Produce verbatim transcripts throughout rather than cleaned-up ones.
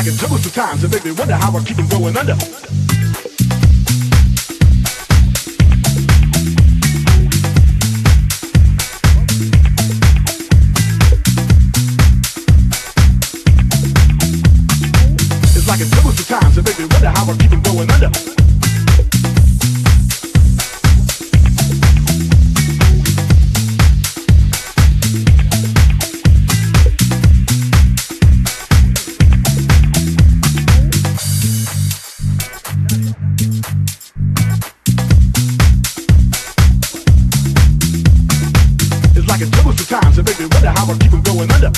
like it dribbles sometimes and make me wonder how I keep from going under. It's like it dribbles sometimes and make me wonder how I keep from going under. Like it dribbles sometimes and make me wonder how I keep from going under.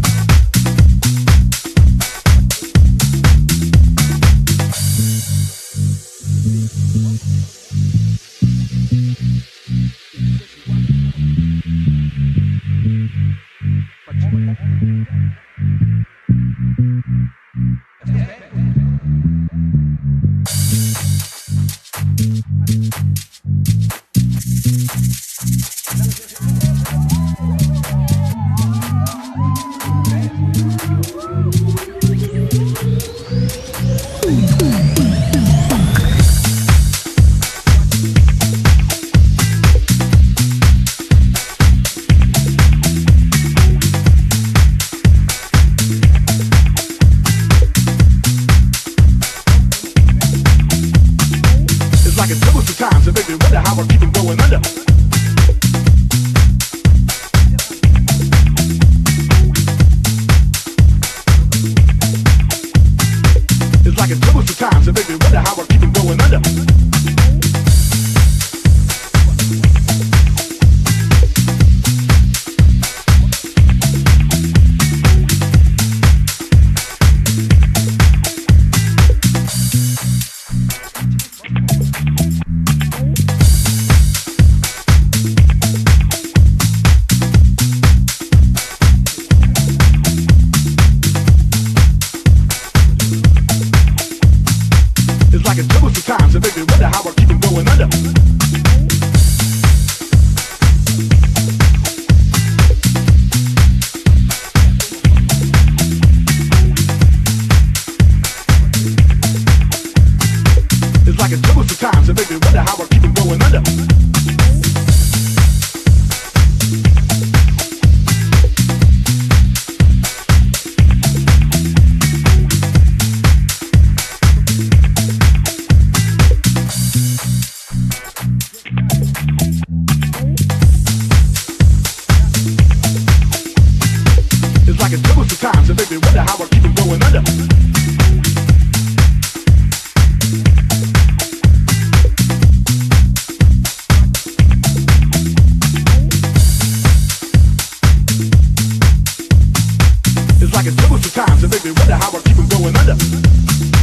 Like it dribbles sometimes and make me wonder how I keep from going under. It's like it dribbles sometimes and make me wonder how I keep from going under. Like it dribbles sometimes and make me wonder how I keep from going under. It's like it dribbles sometimes and make me wonder how I keep from going under. Like it dribbles sometimes and make me wonder how I keep from going under. It's like it dribbles sometimes and make me wonder how I keep from going under.